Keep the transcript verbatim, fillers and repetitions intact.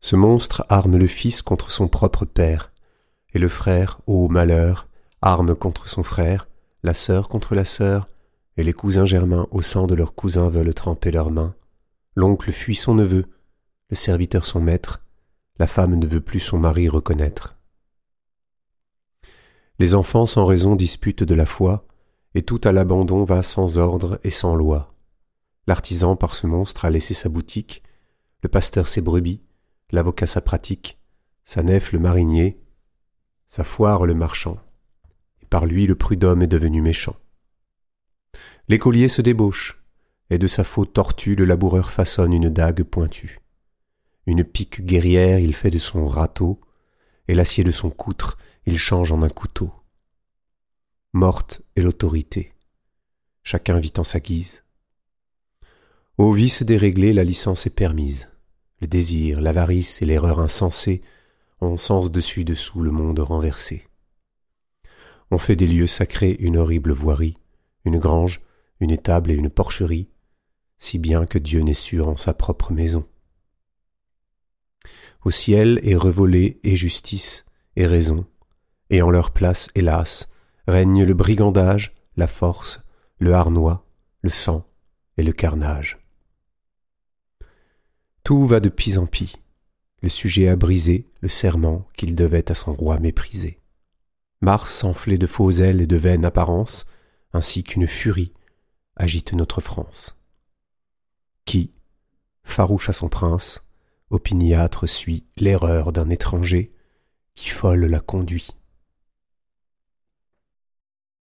Ce monstre arme le fils contre son propre père, et le frère, ô malheur, arme contre son frère, la sœur contre la sœur, et les cousins germains au sang de leurs cousins veulent tremper leurs mains. L'oncle fuit son neveu, le serviteur son maître, la femme ne veut plus son mari reconnaître. Les enfants sans raison disputent de la foi, et tout à l'abandon va sans ordre et sans loi. L'artisan par ce monstre a laissé sa boutique, le pasteur ses brebis, l'avocat sa pratique, sa nef le marinier, sa foire le marchand, et par lui le prud'homme est devenu méchant. L'écolier se débauche, et de sa faute tortue le laboureur façonne une dague pointue. Une pique guerrière il fait de son râteau, et l'acier de son coutre il change en un couteau. Morte est l'autorité, chacun vit en sa guise. Au vice déréglé la licence est permise, le désir, l'avarice et l'erreur insensée ont sens dessus dessous le monde renversé. On fait des lieux sacrés une horrible voirie, une grange, une étable et une porcherie, si bien que Dieu n'est sûr en sa propre maison. Au ciel est revolée et justice et raison, et en leur place, hélas, règne le brigandage, la force, le harnois, le sang et le carnage. Tout va de pis en pis. Le sujet a brisé le serment qu'il devait à son roi méprisé. Mars enflé de faux ailes et de vaines apparences, ainsi qu'une furie, agite notre France. Qui, farouche à son prince, opiniâtre suit l'erreur d'un étranger qui folle la conduit.